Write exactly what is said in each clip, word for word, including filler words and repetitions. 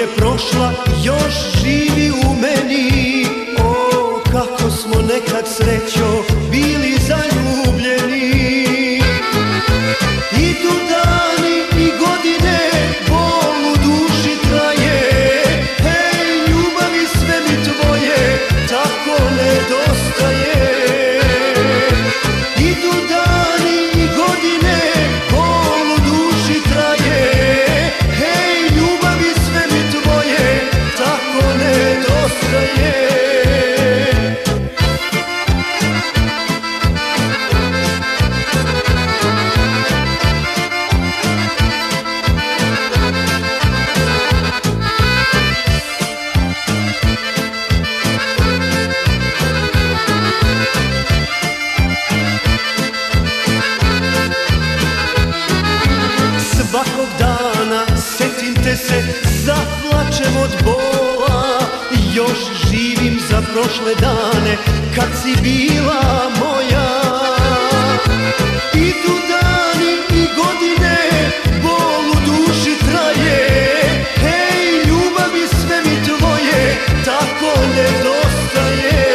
prošla još živi u meni. O, kako smo nekad srećo bili zaljubljeni. Idu dani i godine, bol u duši traje. Hej, ljubavi sve mi tvoje tako nedostaje. Idu dani i godine, bol u duši traje. Hej, ljubavi sve mi tvoje tako nedostaje. Svakog dana setim te se, zaplačem od bola. Još živim za prošle dane kad si bila moja. Idu dani i godine, bol u duši traje. Hej, ljubavi sve mi tvoje tako nedostaje.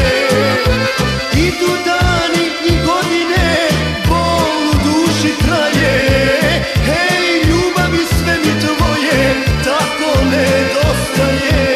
Idu dani i godine, bol u duši traje. Hej, ljubavi sve mi tvoje tako nedostaje.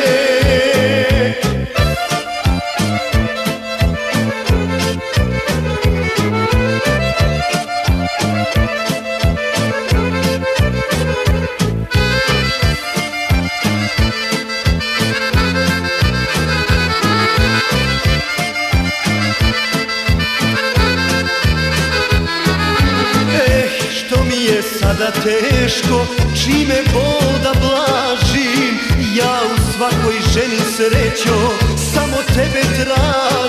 Sada teško, čime bol da blažim. Ja u svakoj ženi srećo samo tebe tražim.